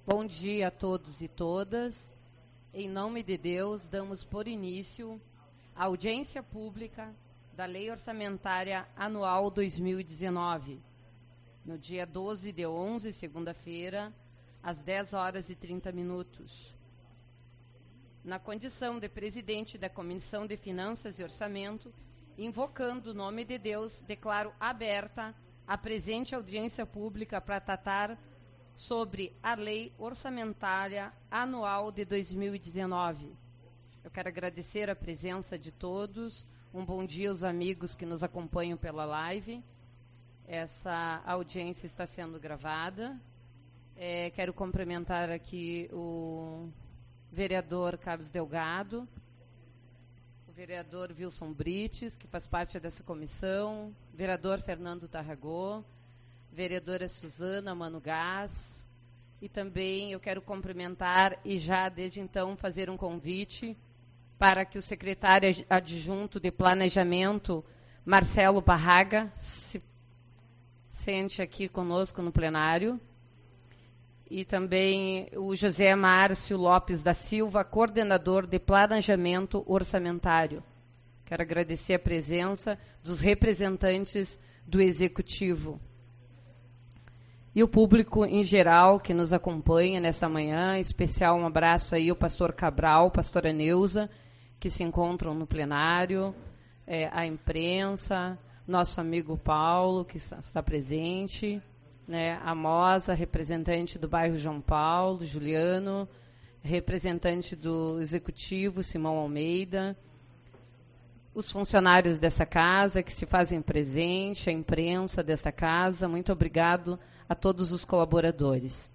Bom dia a todos e todas. Em nome de Deus, damos por início a audiência pública da Lei Orçamentária Anual 2019, no dia 12 de 11, segunda-feira, às 10 horas e 30 minutos. Na condição de presidente da Comissão de Finanças e Orçamento, invocando o nome de Deus, declaro aberta a presente audiência pública para tratar sobre a Lei Orçamentária Anual de 2019. Eu quero agradecer a presença de todos. Um bom dia aos amigos que nos acompanham pela live. Essa audiência está sendo gravada. Quero cumprimentar aqui o vereador Carlos Delgado, o vereador Wilson Brites, que faz parte dessa comissão, vereador Fernando Tarragó, vereadora Suzana Manugás, e também eu quero cumprimentar e já desde então fazer um convite para que o secretário adjunto de Planejamento, Marcelo Barraga, se sente aqui conosco no plenário, e também o José Márcio Lopes da Silva, coordenador de Planejamento Orçamentário. Quero agradecer a presença dos representantes do Executivo. E o público em geral que nos acompanha nesta manhã, em especial um abraço aí ao pastor Cabral, pastora Neuza, que se encontram no plenário, a imprensa, nosso amigo Paulo, que está presente, né, a Mosa, representante do bairro João Paulo, Juliano, representante do Executivo, Simão Almeida, os funcionários dessa casa que se fazem presente, a imprensa dessa casa, muito obrigado a todos os colaboradores.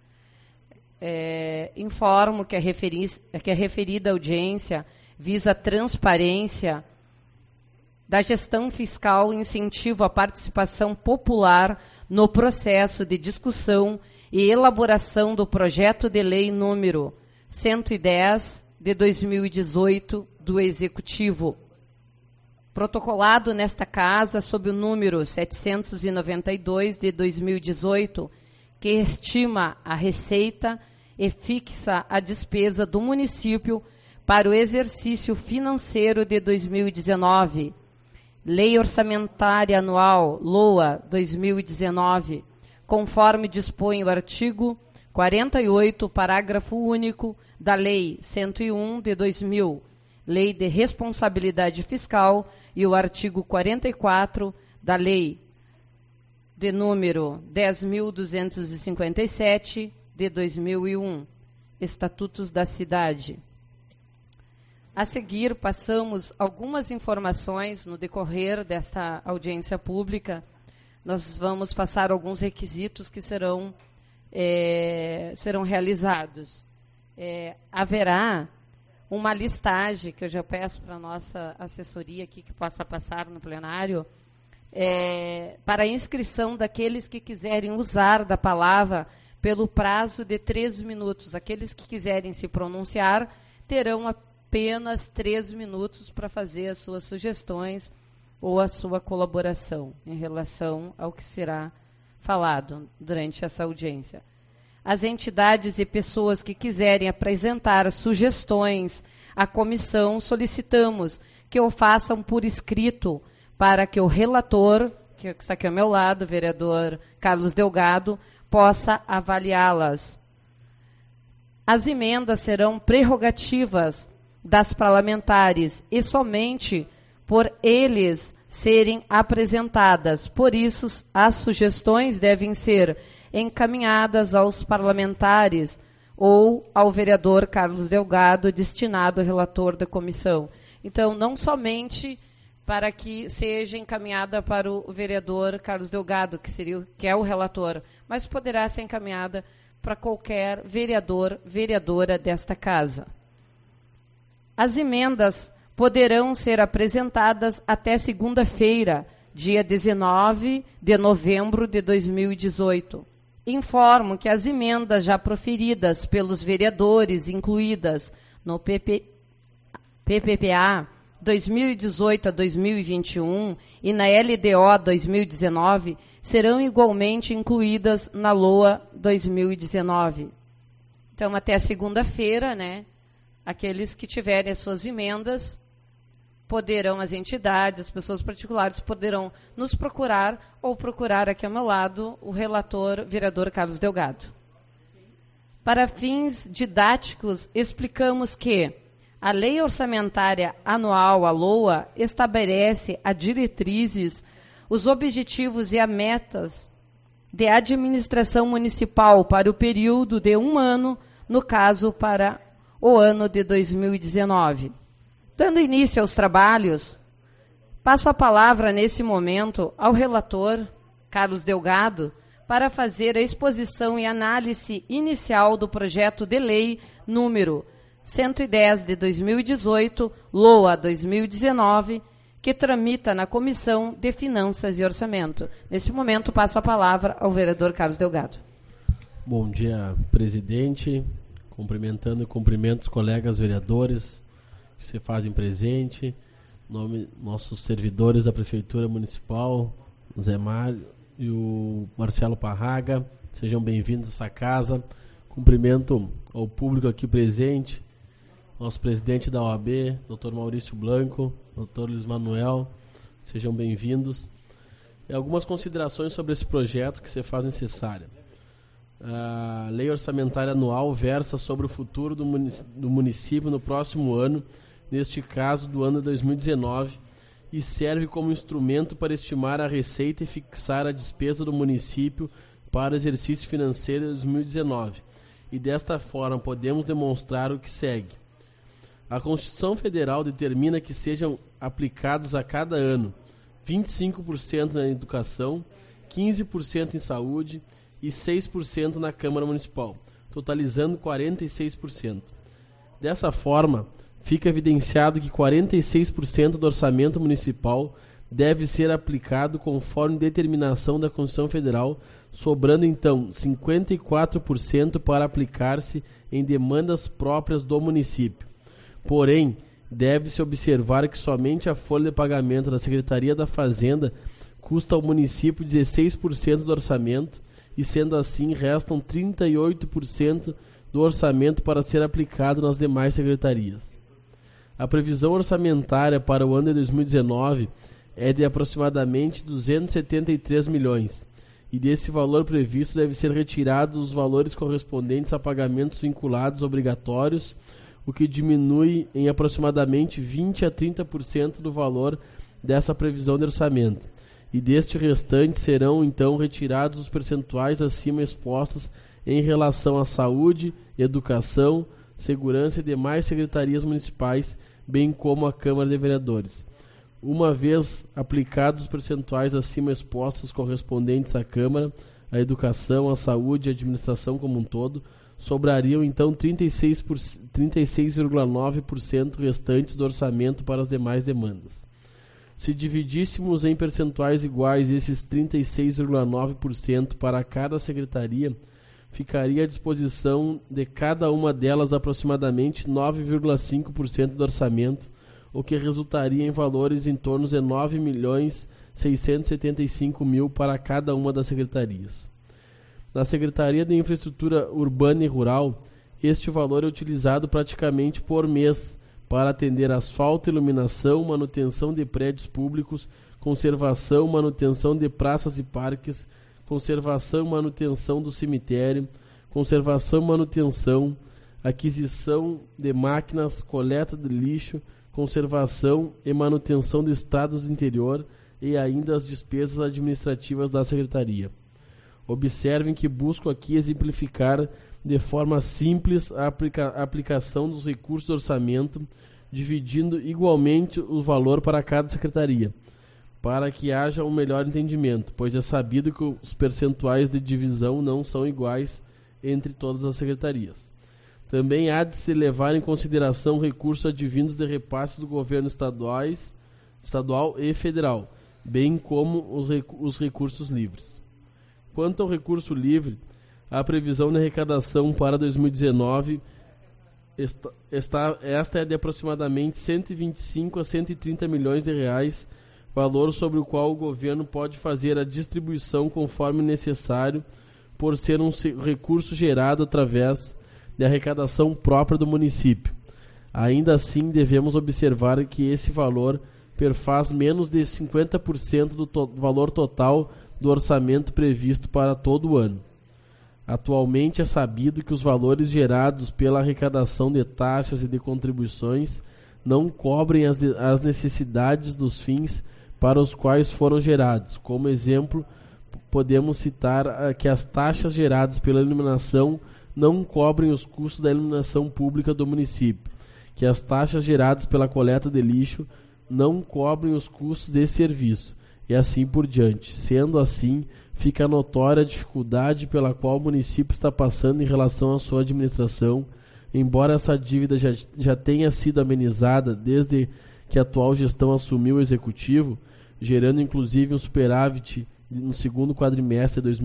Informo que a referida audiência visa a transparência da gestão fiscal e incentivo à participação popular no processo de discussão e elaboração do projeto de lei número 110 de 2018 do Executivo, protocolado nesta casa sob o número 792 de 2018, que estima a receita e fixa a despesa do município para o exercício financeiro de 2019. Lei Orçamentária Anual, LOA 2019, conforme dispõe o artigo 48, parágrafo único da Lei 101 de 2000, Lei de Responsabilidade Fiscal, e o artigo 44 da Lei de número 10.257 de 2001, Estatutos da Cidade. A seguir, passamos algumas informações no decorrer desta audiência pública. Nós vamos passar alguns requisitos que serão realizados. Haverá uma listagem, que eu já peço para a nossa assessoria aqui que possa passar no plenário, para a inscrição daqueles que quiserem usar da palavra pelo prazo de 3 minutos. Aqueles que quiserem se pronunciar terão apenas 3 minutos para fazer as suas sugestões ou a sua colaboração em relação ao que será falado durante essa audiência. As entidades e pessoas que quiserem apresentar sugestões à comissão, solicitamos que o façam por escrito para que o relator, que está aqui ao meu lado, o vereador Carlos Delgado, possa avaliá-las. As emendas serão prerrogativas das parlamentares e somente por eles serem apresentadas. Por isso, as sugestões devem ser encaminhadas aos parlamentares ou ao vereador Carlos Delgado, destinado ao relator da comissão. Então, não somente para que seja encaminhada para o vereador Carlos Delgado, que é o relator, mas poderá ser encaminhada para qualquer vereador, vereadora desta casa. As emendas poderão ser apresentadas até segunda-feira, dia 19 de novembro de 2018. Informo que as emendas já proferidas pelos vereadores, incluídas no PPPA 2018 a 2021 e na LDO 2019, serão igualmente incluídas na LOA 2019. Então, até a segunda-feira, né, aqueles que tiverem as suas emendas poderão, as entidades, as pessoas particulares poderão nos procurar ou procurar aqui ao meu lado o relator, vereador Carlos Delgado. Para fins didáticos, explicamos que a Lei Orçamentária Anual, a LOA, estabelece as diretrizes, os objetivos e as metas de administração municipal para o período de 1 ano, no caso, para o ano de 2019. Dando início aos trabalhos, passo a palavra nesse momento ao relator, Carlos Delgado, para fazer a exposição e análise inicial do projeto de lei número 110 de 2018, LOA 2019, que tramita na Comissão de Finanças e Orçamento. Nesse momento, passo a palavra ao vereador Carlos Delgado. Bom dia, presidente. Cumprimento os colegas vereadores que se fazem presente, nossos servidores da Prefeitura Municipal, o Zé Mário e o Marcelo Parraga. Sejam bem-vindos a essa casa. Cumprimento ao público aqui presente, nosso presidente da OAB, Dr. Maurício Blanco, Dr. Luiz Manuel, sejam bem-vindos. E algumas considerações sobre esse projeto que se faz necessária. A Lei Orçamentária Anual versa sobre o futuro do município no próximo ano, neste caso do ano 2019, e serve como instrumento para estimar a receita e fixar a despesa do município para o exercício financeiro de 2019. E desta forma podemos demonstrar o que segue. A Constituição Federal determina que sejam aplicados a cada ano 25% na educação, 15% em saúde e 6% na Câmara Municipal, totalizando 46%. Dessa forma, fica evidenciado que 46% do orçamento municipal deve ser aplicado conforme determinação da Constituição Federal, sobrando então 54% para aplicar-se em demandas próprias do município. Porém, deve-se observar que somente a folha de pagamento da Secretaria da Fazenda custa ao município 16% do orçamento e, sendo assim, restam 38% do orçamento para ser aplicado nas demais secretarias. A previsão orçamentária para o ano de 2019 é de aproximadamente 273 milhões, e desse valor previsto deve ser retirado os valores correspondentes a pagamentos vinculados obrigatórios, o que diminui em aproximadamente 20% a 30% do valor dessa previsão de orçamento. E deste restante serão então retirados os percentuais acima expostos em relação à saúde, educação, segurança e demais secretarias municipais, bem como a Câmara de Vereadores. Uma vez aplicados os percentuais acima expostos correspondentes à Câmara, à educação, à saúde e à administração como um todo, sobrariam então 36,9% restantes do orçamento para as demais demandas. Se dividíssemos em percentuais iguais esses 36,9% para cada secretaria, ficaria à disposição de cada uma delas aproximadamente 9,5% do orçamento, o que resultaria em valores em torno de 9.675.000 para cada uma das secretarias. Na Secretaria de Infraestrutura Urbana e Rural, este valor é utilizado praticamente por mês para atender asfalto, iluminação, manutenção de prédios públicos, conservação, manutenção de praças e parques, conservação e manutenção do cemitério, conservação e manutenção, aquisição de máquinas, coleta de lixo, conservação e manutenção de estradas do interior e ainda as despesas administrativas da Secretaria. Observem que busco aqui exemplificar de forma simples a aplicação dos recursos do orçamento, dividindo igualmente o valor para cada secretaria, para que haja um melhor entendimento, pois é sabido que os percentuais de divisão não são iguais entre todas as secretarias. Também há de se levar em consideração recursos advindos de repasses do governo estadual e federal, bem como os recursos livres. Quanto ao recurso livre, a previsão de arrecadação para 2019 esta é de aproximadamente 125 a 130 milhões de reais, valor sobre o qual o governo pode fazer a distribuição conforme necessário, por ser um recurso gerado através de arrecadação própria do município. Ainda assim, devemos observar que esse valor perfaz menos de 50% do valor total do orçamento previsto para todo o ano. Atualmente é sabido que os valores gerados pela arrecadação de taxas e de contribuições não cobrem as necessidades dos fins para os quais foram gerados. Como exemplo, podemos citar que as taxas geradas pela iluminação não cobrem os custos da iluminação pública do município, que as taxas geradas pela coleta de lixo não cobrem os custos desse serviço, e assim por diante. Sendo assim, fica notória a dificuldade pela qual o município está passando em relação à sua administração, embora essa dívida já tenha sido amenizada desde que a atual gestão assumiu o executivo, gerando inclusive um superávit no segundo quadrimestre de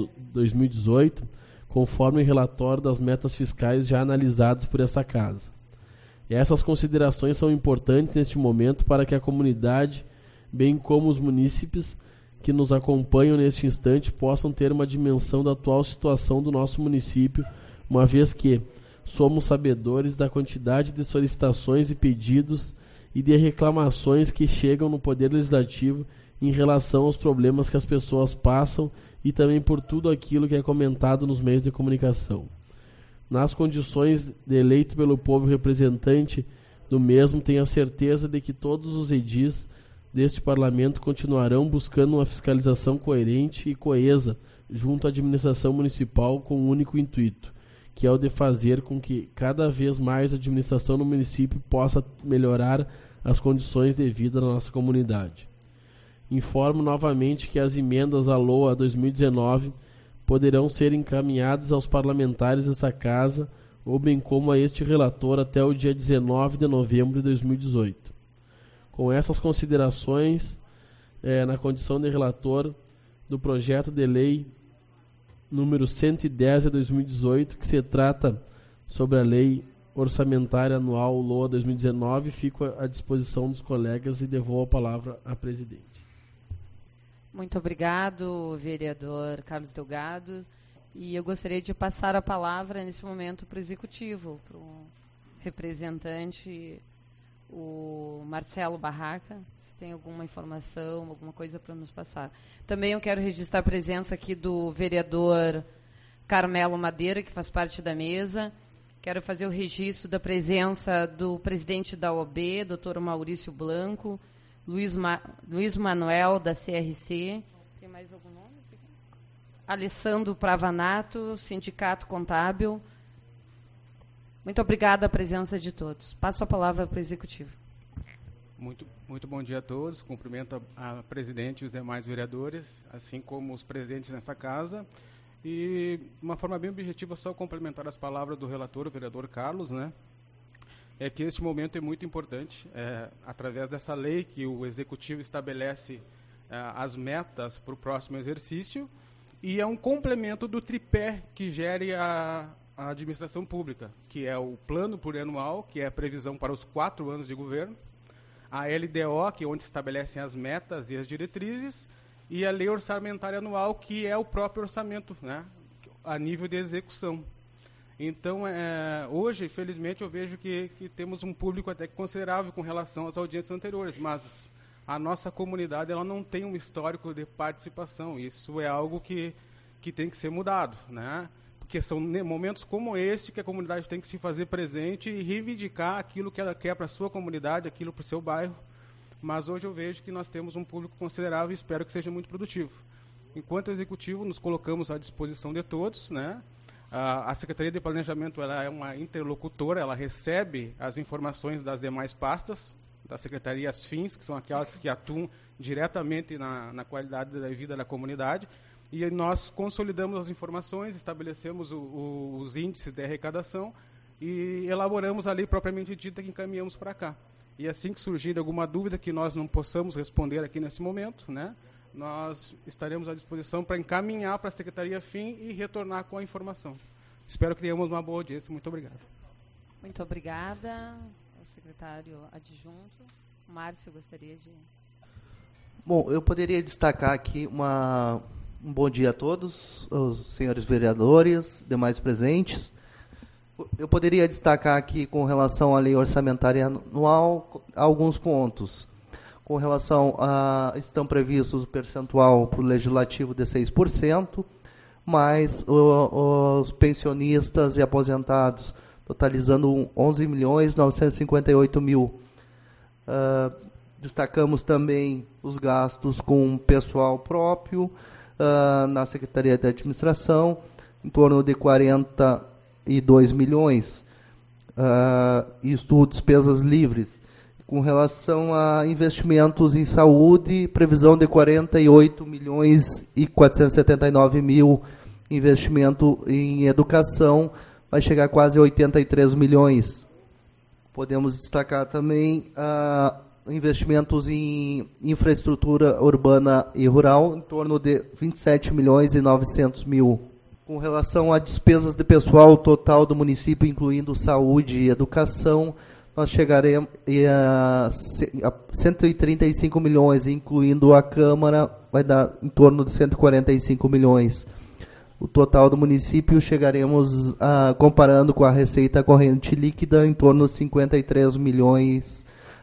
2018, conforme o relatório das metas fiscais já analisados por essa casa. E essas considerações são importantes neste momento para que a comunidade, bem como os munícipes que nos acompanham neste instante, possam ter uma dimensão da atual situação do nosso município, uma vez que somos sabedores da quantidade de solicitações e pedidos e de reclamações que chegam no Poder Legislativo em relação aos problemas que as pessoas passam e também por tudo aquilo que é comentado nos meios de comunicação. Nas condições de eleito pelo povo representante do mesmo, tenho a certeza de que todos os edis deste parlamento continuarão buscando uma fiscalização coerente e coesa junto à administração municipal com um único intuito, que é o de fazer com que cada vez mais a administração no município possa melhorar as condições de vida da nossa comunidade. Informo novamente que as emendas à LOA 2019 poderão ser encaminhadas aos parlamentares desta casa, ou bem como a este relator até o dia 19 de novembro de 2018. Com essas considerações, na condição de relator do projeto de lei número 110 de 2018, que se trata sobre a lei orçamentária anual LOA 2019, fico à disposição dos colegas e devolvo a palavra à presidente. Muito obrigado, vereador Carlos Delgado. E eu gostaria de passar a palavra nesse momento para o executivo, para o representante, o Marcelo Barraca, se tem alguma informação, alguma coisa para nos passar. Também eu quero registrar a presença aqui do vereador Carmelo Madeira, que faz parte da mesa. Quero fazer o registro da presença do presidente da OAB, doutor Maurício Blanco, Luiz Manuel, da CRC. Tem mais algum nome? Alessandro Pravanato, Sindicato Contábil. Muito obrigada a presença de todos. Passo a palavra para o Executivo. Muito bom dia a todos. Cumprimento a presidente e os demais vereadores, assim como os presentes nesta casa. E, de uma forma bem objetiva, só complementar as palavras do relator, o vereador Carlos, né? É que este momento é muito importante, através dessa lei que o Executivo estabelece as metas para o próximo exercício, e é um complemento do tripé que gere a administração pública, que é o plano plurianual, que é a previsão para os 4 anos de governo, a LDO, que é onde se estabelecem as metas e as diretrizes, e a lei orçamentária anual, que é o próprio orçamento, né, a nível de execução. Então, hoje, felizmente, eu vejo que temos um público até considerável com relação às audiências anteriores, mas a nossa comunidade ela não tem um histórico de participação. Isso é algo que tem que ser mudado, né? Porque são momentos como este que a comunidade tem que se fazer presente e reivindicar aquilo que ela quer para a sua comunidade, aquilo para o seu bairro. Mas hoje eu vejo que nós temos um público considerável e espero que seja muito produtivo. Enquanto executivo, nos colocamos à disposição de todos, né? A Secretaria de Planejamento ela é uma interlocutora, ela recebe as informações das demais pastas, das secretarias FINS, que são aquelas que atuam diretamente na qualidade da vida da comunidade, e nós consolidamos as informações, estabelecemos os índices de arrecadação e elaboramos a lei propriamente dita que encaminhamos para cá. E assim que surgir alguma dúvida que nós não possamos responder aqui nesse momento, né, nós estaremos à disposição para encaminhar para a Secretaria FIM e retornar com a informação. Espero que tenhamos uma boa audiência. Muito obrigado. Muito obrigada ao secretário adjunto. Márcio, gostaria de... Bom, eu poderia destacar aqui um bom dia a todos, os senhores vereadores, demais presentes. Eu poderia destacar aqui, com relação à lei orçamentária anual, alguns pontos. Com relação a... estão previstos o percentual para o legislativo de 6%, mas os pensionistas e aposentados, totalizando 11.958.000. Destacamos também os gastos com pessoal próprio na Secretaria de Administração, em torno de 42 milhões. Isto, despesas livres. Com relação a investimentos em saúde, previsão de 48.479.000. Investimento em educação vai chegar a quase 83 milhões. Podemos destacar também investimentos em infraestrutura urbana e rural, em torno de 27.900.000. Com relação a despesas de pessoal total do município, incluindo saúde e educação, nós chegaremos a 135 milhões, incluindo a Câmara, vai dar em torno de 145 milhões. O total do município chegaremos, comparando com a receita corrente líquida, em torno de 53 milhões,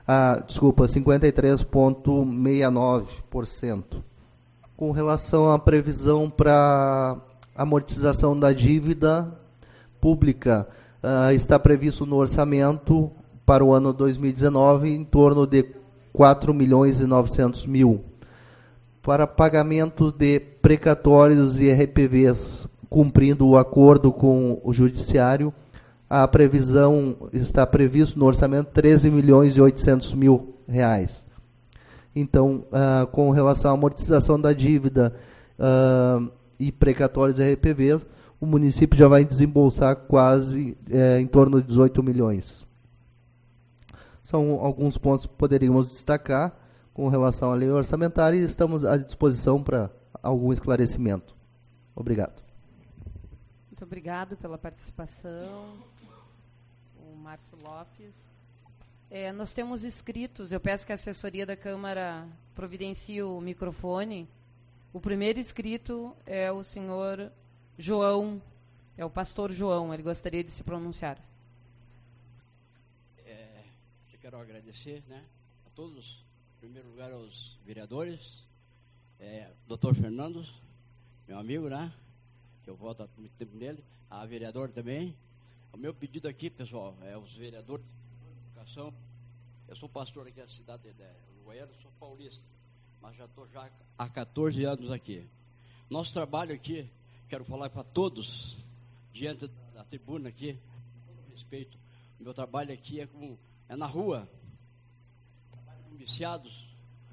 53,69%. Com relação à previsão para amortização da dívida pública, está previsto no orçamento para o ano 2019 em torno de 4.900.000. Para pagamento de precatórios e RPVs, cumprindo o acordo com o Judiciário, a previsão está previsto no orçamento 13.800.000 reais. Então, com relação à amortização da dívida e precatórios e RPVs, o município já vai desembolsar quase em torno de 18 milhões. São alguns pontos que poderíamos destacar com relação à lei orçamentária e estamos à disposição para algum esclarecimento. Obrigado. Muito obrigado pela participação, o Márcio Lopes. Nós temos inscritos, eu peço que a assessoria da Câmara providencie o microfone. O primeiro inscrito é o senhor João, é o pastor João, ele gostaria de se pronunciar. Eu quero agradecer, a todos, em primeiro lugar aos vereadores, doutor Fernando, meu amigo, que eu voto há muito tempo nele, a vereadora também. O meu pedido aqui, pessoal, os vereadores de educação. Eu sou pastor aqui da cidade de Uruguaiana, sou paulista, mas já estou há 14 anos aqui. Nosso trabalho aqui, quero falar para todos, diante da tribuna aqui, com todo respeito, o meu trabalho aqui é na rua, trabalho com viciados,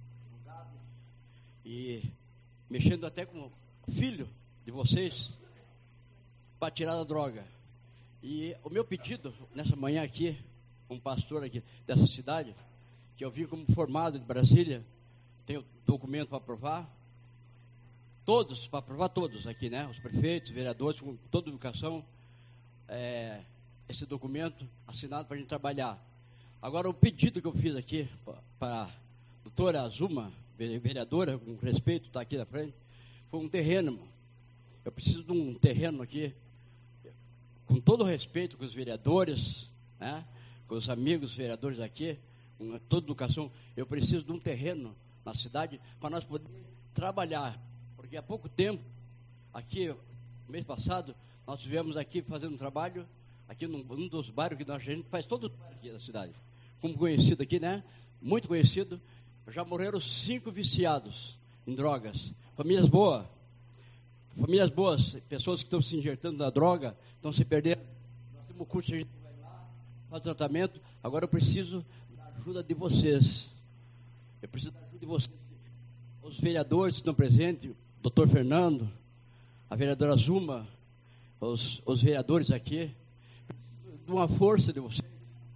e mexendo até com o filho de vocês, para tirar da droga. E o meu pedido, nessa manhã aqui, um pastor aqui dessa cidade, que eu vim como formado de Brasília, tenho documento para aprovar, para aprovar todos aqui, os prefeitos, vereadores, com toda a educação, esse documento assinado para a gente trabalhar. Agora, o pedido que eu fiz aqui para a doutora Azuma, vereadora, com respeito, está aqui na frente, foi um terreno. Eu preciso de um terreno aqui, com todo o respeito com os vereadores, com os amigos vereadores aqui, com toda a educação, eu preciso de um terreno na cidade para nós podermos trabalhar. Porque há pouco tempo, aqui, mês passado, nós estivemos aqui fazendo um trabalho, aqui num dos bairros que a gente faz todo o bairro aqui da cidade. Como conhecido aqui, muito conhecido, já morreram 5 viciados em drogas. Famílias boas, pessoas que estão se injetando na droga, estão se perdendo. Nós temos um curso, a gente vai lá, faz tratamento. Agora eu preciso da ajuda de vocês. Eu preciso da ajuda de vocês. Os vereadores que estão presentes, o doutor Fernando, a vereadora Zuma, os vereadores aqui, de uma força de vocês.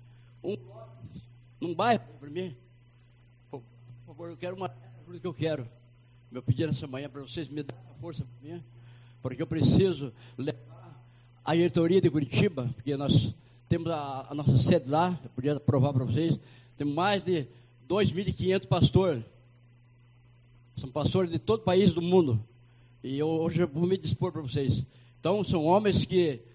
Num bairro para mim. Por favor, eu quero uma ajuda que eu quero. Meu pedido nessa manhã para vocês me darem a força para mim, porque eu preciso levar a diretoria de Curitiba, porque nós temos a nossa sede lá, eu podia provar para vocês, temos mais de 2.500 pastores. São pastores de todo o país do mundo. E hoje eu vou me dispor para vocês. Então, são homens que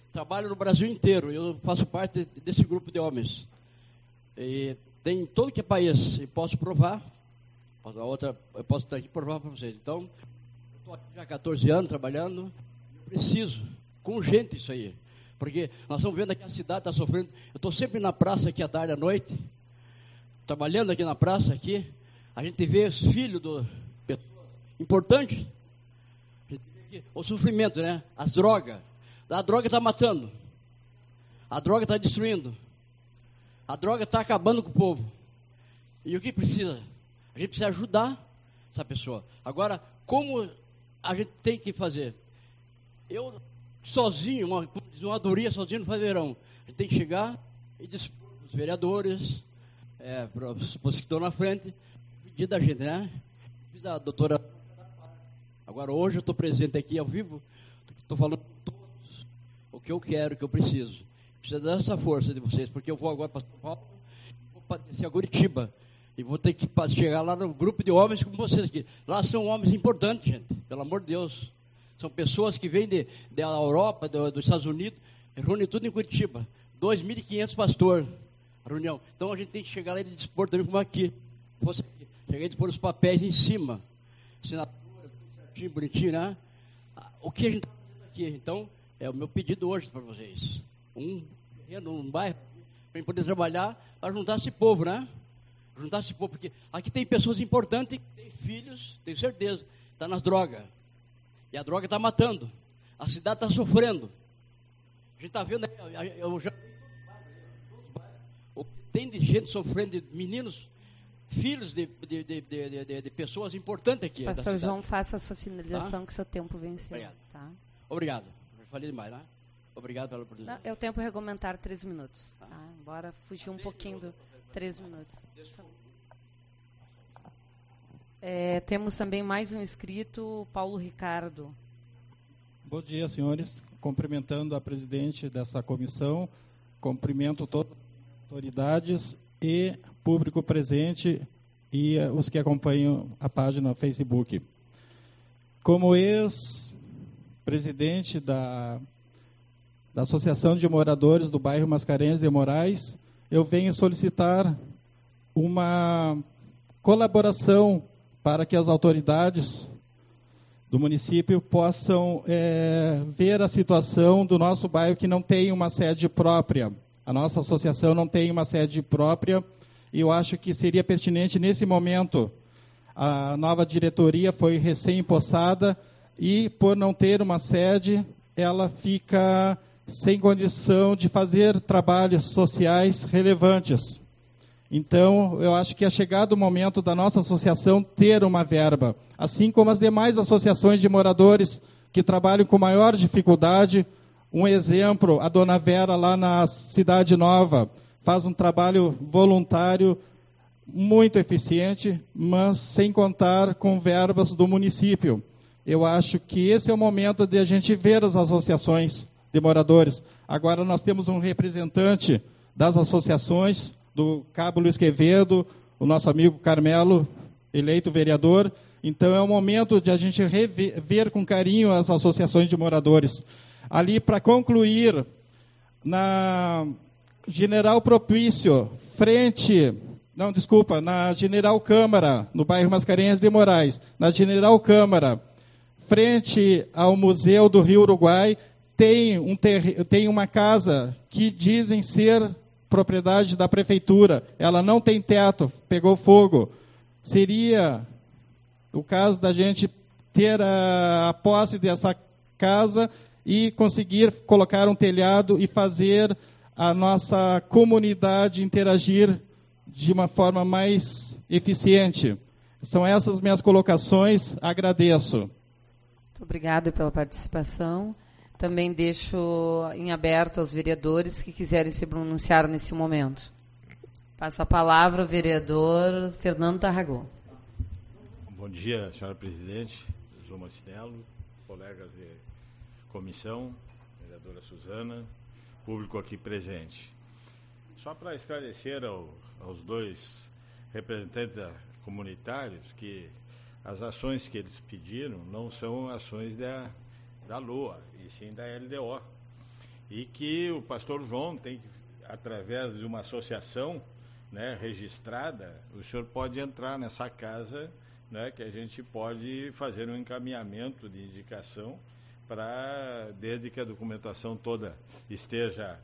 trabalho no Brasil inteiro. Eu faço parte desse grupo de homens. E tem todo que é país. E posso provar. Eu posso estar aqui provar para vocês. Então, estou aqui já há 14 anos trabalhando. Preciso, com gente isso aí. Porque nós estamos vendo que a cidade está sofrendo. Eu estou sempre na praça aqui à tarde, à noite, trabalhando aqui na praça aqui. A gente vê os filhos do importante. O sofrimento, né? As drogas. A droga está matando. A droga está destruindo. A droga está acabando com o povo. E o que precisa? A gente precisa ajudar essa pessoa. Agora, como a gente tem que fazer? Eu, sozinho, uma doria sozinho não faz verão. A gente tem que chegar e dispor os vereadores, para os que estão na frente, pedir da gente, né? Fiz a doutora. Agora, hoje eu estou presente aqui ao vivo, estou falando com todos o que eu quero, o que eu preciso. Precisa dessa força de vocês, porque eu vou agora para São Paulo, vou descer a Curitiba, e vou ter que chegar lá no grupo de homens como vocês aqui. Lá são homens importantes, gente, pelo amor de Deus. São pessoas que vêm da Europa, dos Estados Unidos, reúnem tudo em Curitiba. 2.500 pastores, reunião. Então a gente tem que chegar lá e dispor também como aqui. Cheguei a dispor os papéis em cima. Assinatura, bonitinho, né? O que a gente está fazendo aqui? Então, é o meu pedido hoje para vocês. Um bairro, para poder trabalhar, para juntar esse povo, né? Juntar esse povo, porque aqui tem pessoas importantes, tem filhos, tenho certeza, está nas drogas. E a droga está matando. A cidade está sofrendo. A gente está vendo, eu já tem de gente sofrendo, de meninos, filhos de pessoas importantes aqui. Pastor João, faça a sua finalização, que seu tempo venceu. Obrigado. Tá? Obrigado. Eu falei demais, né? Obrigado pela oportunidade. É o tempo regulamentar 3 minutos. Tá? Bora fugir um pouquinho do 3 minutos. Temos também mais um inscrito, Paulo Ricardo. Bom dia, senhores. Cumprimentando a presidente dessa comissão, cumprimento todas as autoridades e público presente e os que acompanham a página Facebook. Como ex-presidente da Associação de Moradores do bairro Mascarenhas de Moraes, eu venho solicitar uma colaboração para que as autoridades do município possam ver a situação do nosso bairro que não tem uma sede própria. A nossa associação não tem uma sede própria e eu acho que seria pertinente nesse momento. A nova diretoria foi recém-impossada e, por não ter uma sede, ela fica sem condição de fazer trabalhos sociais relevantes. Então, eu acho que é chegado o momento da nossa associação ter uma verba, assim como as demais associações de moradores que trabalham com maior dificuldade. Um exemplo, a Dona Vera, lá na Cidade Nova, faz um trabalho voluntário muito eficiente, mas sem contar com verbas do município. Eu acho que esse é o momento de a gente ver as associações de moradores. Agora nós temos um representante das associações, do Cabo Luiz Quevedo, o nosso amigo Carmelo, eleito vereador. Então é o momento de a gente rever com carinho as associações de moradores. Ali, para concluir, na General Propício, na General Câmara, no bairro Mascarenhas de Moraes, na General Câmara, frente ao Museu do Rio Uruguai, tem uma casa que dizem ser propriedade da prefeitura. Ela não tem teto, pegou fogo. Seria o caso da gente ter a posse dessa casa e conseguir colocar um telhado e fazer a nossa comunidade interagir de uma forma mais eficiente. São essas minhas colocações. Agradeço. Muito obrigada pela participação. Também deixo em aberto aos vereadores que quiserem se pronunciar nesse momento. Passa a palavra ao vereador Fernando Tarragó. Bom dia, senhora presidente, João Marcinello, colegas de comissão, vereadora Suzana, público aqui presente. Só para esclarecer aos dois representantes comunitários que as ações que eles pediram não são ações da LOA, e sim da LDO. e que o pastor João tem que, através de uma associação, né, registrada, o senhor pode entrar nessa casa, né, que a gente pode fazer um encaminhamento de indicação para, desde que a documentação toda esteja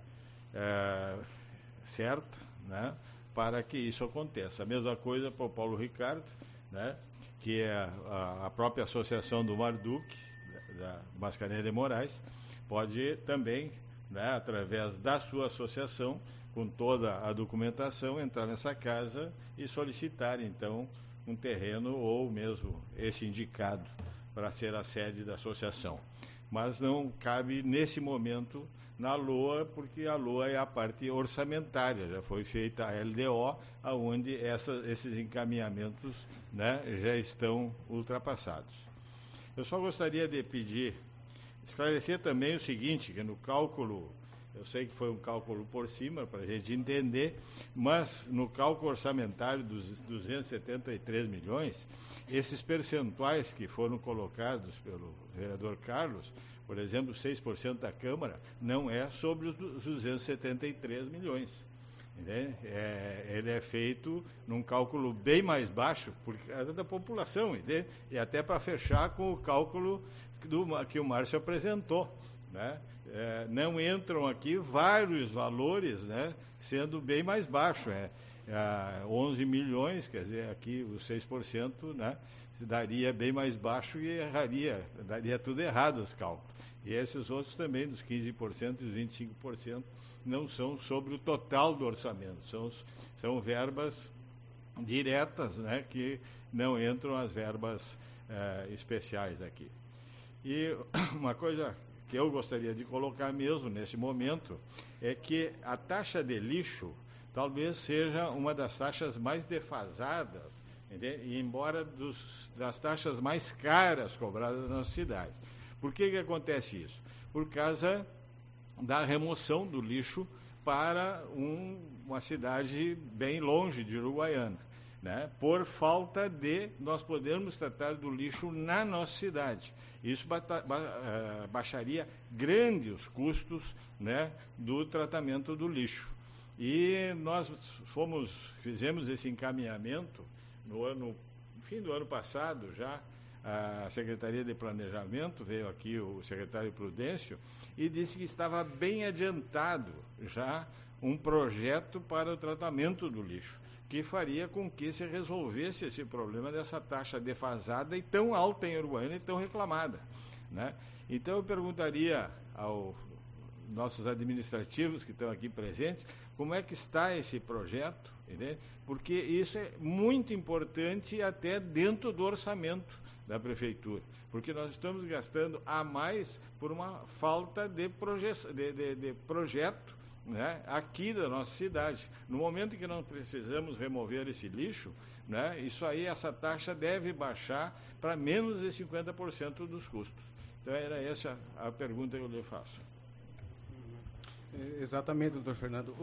certa, né, para que isso aconteça. A mesma coisa para o Paulo Ricardo, né, que é a própria associação do Marduk, da Mascarenhas de Moraes, pode também, né, através da sua associação, com toda a documentação, entrar nessa casa e solicitar, então, um terreno ou mesmo esse indicado para ser a sede da associação. Mas não cabe, nesse momento, na LOA, porque a LOA é a parte orçamentária, já foi feita a LDO, onde esses encaminhamentos, né, já estão ultrapassados. Eu só gostaria de esclarecer também o seguinte, que no cálculo, eu sei que foi um cálculo por cima, para a gente entender, mas no cálculo orçamentário dos 273 milhões, esses percentuais que foram colocados pelo vereador Carlos, por exemplo, 6% da Câmara, não é sobre os 273 milhões. Entende? Ele é feito num cálculo bem mais baixo, por causa da população, entende? E até para fechar com o cálculo que o Márcio apresentou, né? Não entram aqui vários valores, né, sendo bem mais baixo, 11 milhões, quer dizer, aqui os 6%, né, daria bem mais baixo e daria tudo errado os cálculos. E esses outros também, dos 15% e dos 25%, não são sobre o total do orçamento, são verbas diretas, né, que não entram as verbas especiais aqui. E uma coisa que eu gostaria de colocar mesmo nesse momento é que a taxa de lixo talvez seja uma das taxas mais defasadas, entende? E embora das taxas mais caras cobradas na cidade. Por que acontece isso? Por causa da remoção do lixo para uma cidade bem longe de Uruguaiana, né? Por falta de nós podermos tratar do lixo na nossa cidade. Isso baixaria grande os custos, né, do tratamento do lixo. E nós fizemos esse encaminhamento no fim do ano passado já. A Secretaria de Planejamento, veio aqui o secretário Prudêncio, e disse que estava bem adiantado já um projeto para o tratamento do lixo, que faria com que se resolvesse esse problema dessa taxa defasada e tão alta em Uruguaiana e tão reclamada, né? Então eu perguntaria aos nossos administrativos que estão aqui presentes, como é que está esse projeto, entende? Porque isso é muito importante até dentro do orçamento da prefeitura, porque nós estamos gastando a mais por uma falta de projeto, né, aqui da nossa cidade. No momento em que nós precisamos remover esse lixo, né, isso aí, essa taxa deve baixar para menos de 50% dos custos. Então era essa a pergunta que eu lhe faço. Exatamente, doutor Fernando.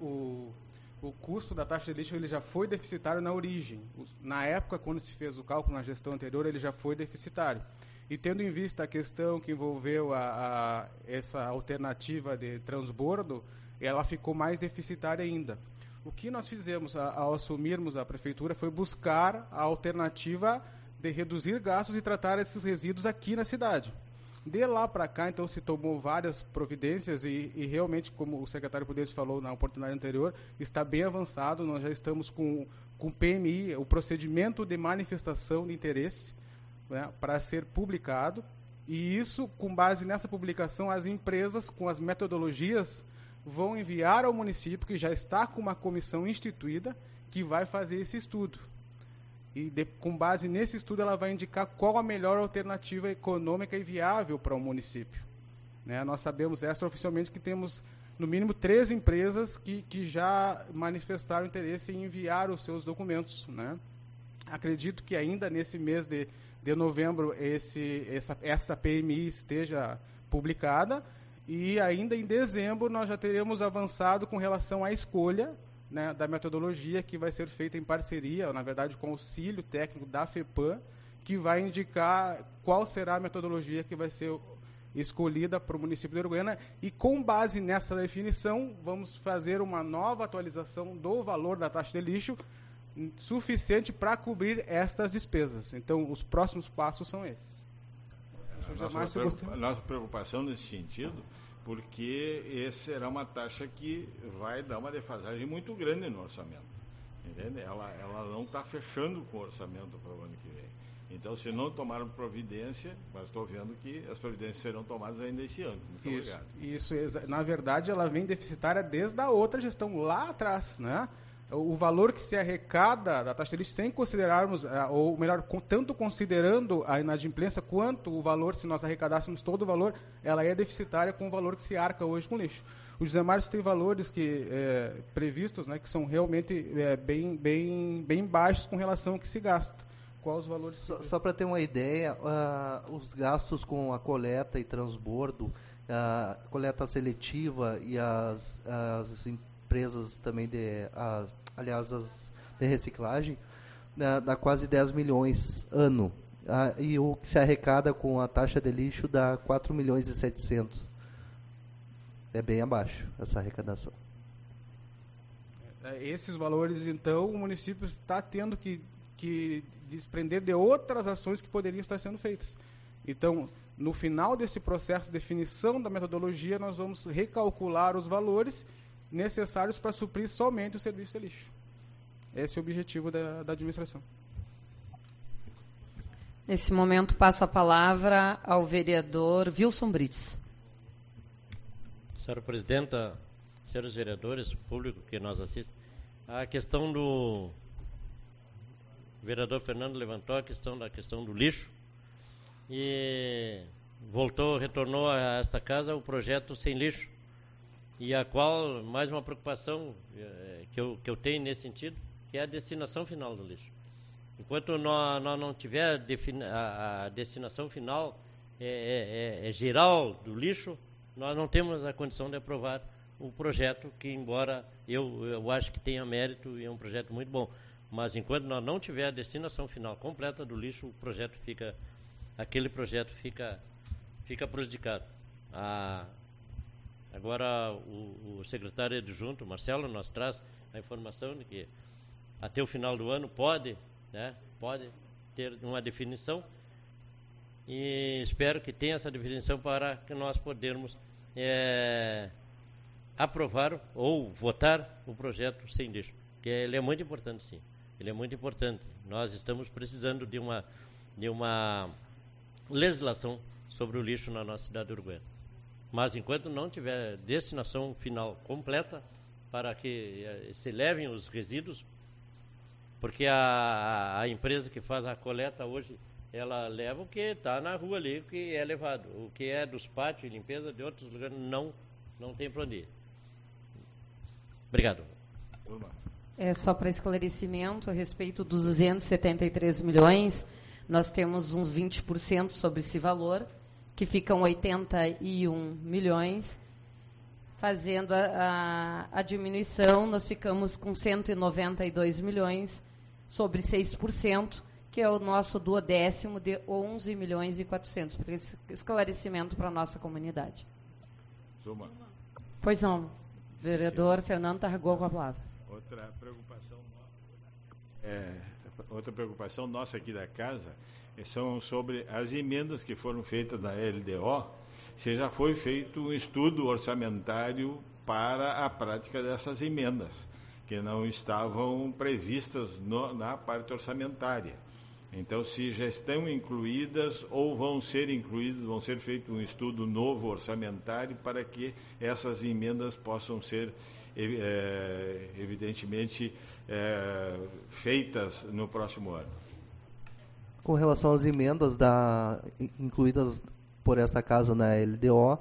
O custo da taxa de lixo ele já foi deficitário na origem. Na época, quando se fez o cálculo na gestão anterior, ele já foi deficitário. E tendo em vista a questão que envolveu essa alternativa de transbordo, ela ficou mais deficitária ainda. O que nós fizemos ao assumirmos a prefeitura foi buscar a alternativa de reduzir gastos e tratar esses resíduos aqui na cidade. De lá para cá, então, se tomou várias providências e realmente, como o secretário Prudêncio falou na oportunidade anterior, está bem avançado. Nós já estamos com o PMI, o procedimento de manifestação de interesse, né, para ser publicado. E isso, com base nessa publicação, as empresas, com as metodologias, vão enviar ao município, que já está com uma comissão instituída, que vai fazer esse estudo. E com base nesse estudo ela vai indicar qual a melhor alternativa econômica e viável para o município, né? Nós sabemos extraoficialmente que temos no mínimo 3 empresas que já manifestaram interesse em enviar os seus documentos, né? Acredito que ainda nesse mês de novembro essa PMI esteja publicada e ainda em dezembro nós já teremos avançado com relação à escolha, né, da metodologia que vai ser feita em parceria, na verdade com auxílio técnico da FEPAM, que vai indicar qual será a metodologia que vai ser escolhida para o município de Uruguaiana, e com base nessa definição, vamos fazer uma nova atualização do valor da taxa de lixo, suficiente para cobrir estas despesas. Então, os próximos passos são esses. Nossa preocupação nesse sentido, porque essa será uma taxa que vai dar uma defasagem muito grande no orçamento. Entende? Ela não está fechando com o orçamento para o ano que vem. Então, se não tomaram providência, mas estou vendo que as providências serão tomadas ainda esse ano. Muito obrigado. Isso, na verdade, ela vem deficitária desde a outra gestão, lá atrás, né? O valor que se arrecada da taxa de lixo, sem considerarmos, ou melhor, tanto considerando a inadimplência, quanto o valor, se nós arrecadássemos todo o valor, ela é deficitária com o valor que se arca hoje com lixo. O José Márcio tem valores previstos, né, que são realmente bem baixos com relação ao que se gasta. Quais os valores? Só para ter uma ideia, os gastos com a coleta e transbordo, a coleta seletiva e as empresas também as de reciclagem, dá quase 10 milhões ano. E o que se arrecada com a taxa de lixo dá 4 milhões e 700. É bem abaixo essa arrecadação. Esses valores, então, o município está tendo que desprender de outras ações que poderiam estar sendo feitas. Então, no final desse processo de definição da metodologia, nós vamos recalcular os valores necessários para suprir somente o serviço de lixo. Esse é o objetivo da administração. Nesse momento, passo a palavra ao vereador Wilson Brits. Senhora Presidenta, senhores vereadores, público que nos assiste, a questão do... O vereador Fernando levantou a questão do lixo e retornou a esta casa o projeto Sem Lixo, e a qual, mais uma preocupação que eu tenho nesse sentido, que é a destinação final do lixo. Enquanto nós não tiver a destinação final geral do lixo, nós não temos a condição de aprovar o projeto, que embora eu acho que tenha mérito e é um projeto muito bom, mas enquanto nós não tiver a destinação final completa do lixo, aquele projeto fica prejudicado. Agora o secretário adjunto, Marcelo, nos traz a informação de que até o final do ano pode ter uma definição, e espero que tenha essa definição para que nós podermos aprovar ou votar o projeto Sem Lixo, que ele é muito importante, sim. Ele é muito importante. Nós estamos precisando de uma legislação sobre o lixo na nossa cidade de Uruguaiana. Mas enquanto não tiver destinação final completa para que se levem os resíduos, porque a empresa que faz a coleta hoje, ela leva o que está na rua ali, o que é levado. O que é dos pátios e limpeza de outros lugares não tem para onde ir. Obrigado. Só para esclarecimento, a respeito dos 273 milhões, nós temos uns 20% sobre esse valor, que ficam 81 milhões. Fazendo a diminuição, nós ficamos com 192 milhões sobre 6%, que é o nosso duodécimo de 11 milhões e 400. Por esse esclarecimento para a nossa comunidade. Suma. Pois não, vereador Fernando Tarragou com a palavra. Outra preocupação nossa aqui da casa são sobre as emendas que foram feitas na LDO. Se já foi feito um estudo orçamentário para a prática dessas emendas, que não estavam previstas na parte orçamentária. Então, se já estão incluídas ou vão ser incluídas, vão ser feito um estudo novo orçamentário para que essas emendas possam ser, evidentemente, feitas no próximo ano. Com relação às emendas incluídas por esta casa na LDO,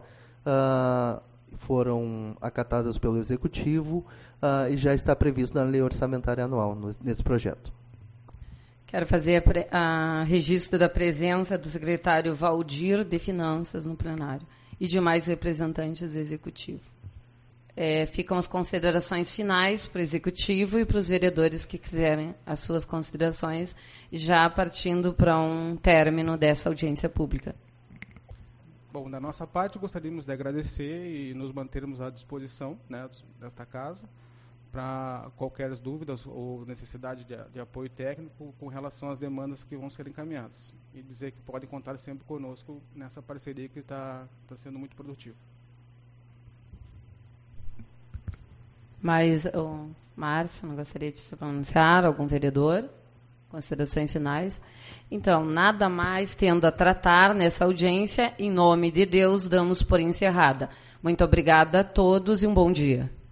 foram acatadas pelo Executivo e já está previsto na Lei Orçamentária Anual, nesse projeto. Quero fazer registro da presença do secretário Valdir de Finanças no plenário e demais representantes do Executivo. Ficam as considerações finais para o Executivo e para os vereadores que quiserem as suas considerações, já partindo para um término dessa audiência pública. Bom, da nossa parte, gostaríamos de agradecer e nos mantermos à disposição, né, desta casa para qualquer dúvidas ou necessidade de apoio técnico com relação às demandas que vão ser encaminhadas. E dizer que podem contar sempre conosco nessa parceria que está sendo muito produtiva. Mas, Márcio, não gostaria de se pronunciar? Algum vereador? Considerações finais? Então, nada mais tendo a tratar nessa audiência, em nome de Deus, damos por encerrada. Muito obrigada a todos e um bom dia.